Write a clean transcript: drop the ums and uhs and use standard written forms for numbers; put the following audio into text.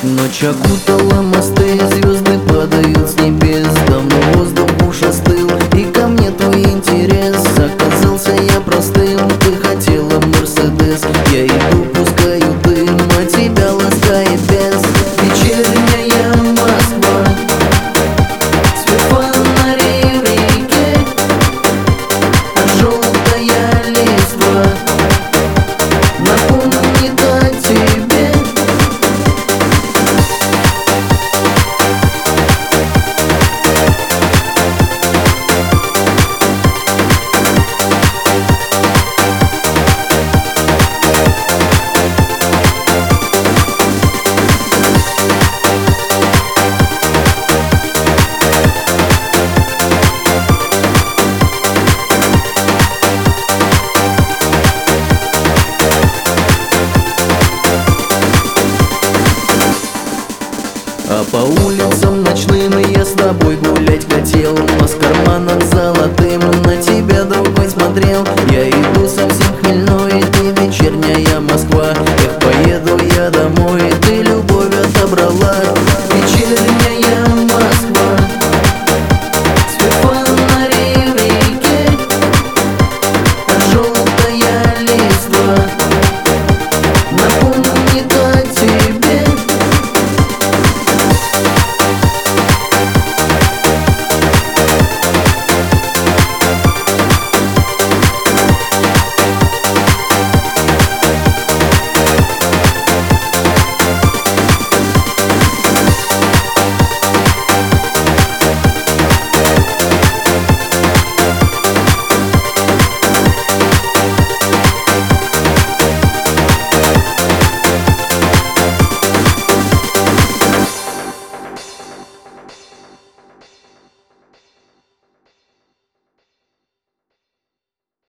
Ночь окутала мосты, звезды падают с небес. Давно воздух уж остыл, и ко мне твой интерес. Оказался я простым, ты хотела Мерседес. Я иду, пускаю дым, а тебя ласкает бес. Вечерняя Москва, свет фонарей в реке, а желтая листва напомнит о тебе. А по улицам ночным я с тобой гулять хотел, но с карманом золотым на тебя другой смотрел. Я иду